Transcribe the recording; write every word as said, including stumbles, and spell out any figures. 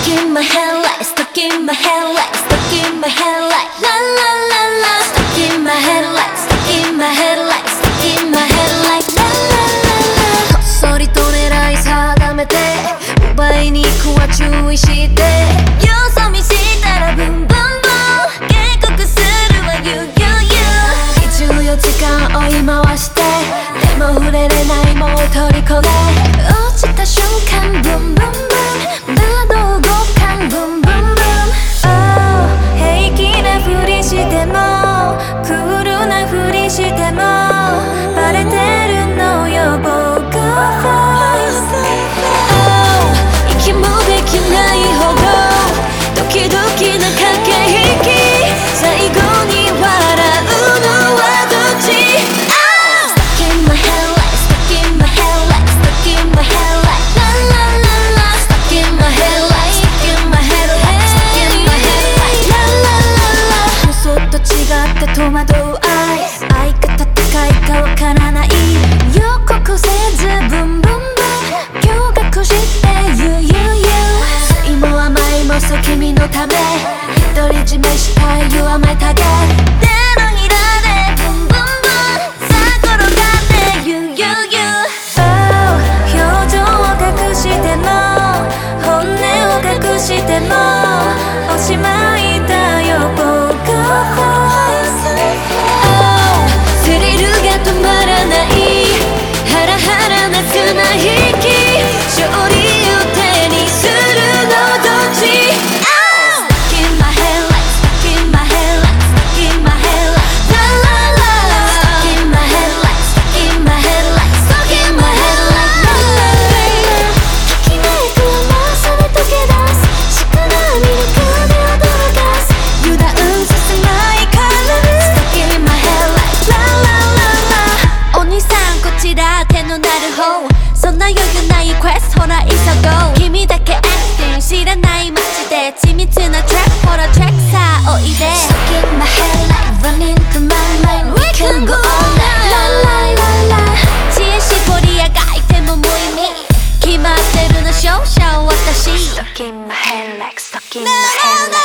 in my head like stuck in my head like stuck in my head like la la la la stuck in my head like stuck in my head like stuck in my head like la la la la こっそりと狙い定めて奪いに行くは注意してよそ見したらブンブンブン警告するわ You You You にじゅうよじかん追い回してでも触れれないもう虜で落ちた瞬間ブンブンブン窓動かんブンブンブン Oh 平気なふりしてもクールなふりしてもバレてるのよ僕は Oh 息もできないほどドキドキな駆け引き最後に笑うのはどっち Oh Stuck in my head like stuck in my head like stuck in my head like la la la la stuck in my head like stuck in my head like stuck in my head like la la la la 予想と違って戸惑う愛愛か戦いかわからない予告せずブンブンブン驚愕して You You You 酸いも甘いもそう君のため独り占めしたい You are my target 手のひらでブンブンブンさあ転がって You You You Oh 表情を隠しても本音を隠してもおしまいだよ僕は Oh スリルが止まらないハラハラな綱引き勝利を手にするのどっち Oh Stuck in my head like stuck in my head like stuck in my head like la la la la stuck in my head like stuck in my head like stuck in my head like la la la ときめく甘さで溶け出すしかない魅力で驚かす油断させないから Stuck in my head like la la la la お兄さんこちら手のなる方そんな余裕ないクエストほら急ごう君だけアクティング知らない街で緻密なトラックほらトラックさあおいで Stuck in my head like running through my mind We can go all night La la la la 知恵絞りあがいても無意味決まってるの勝者は私 Stuck in my head like stuck in my head like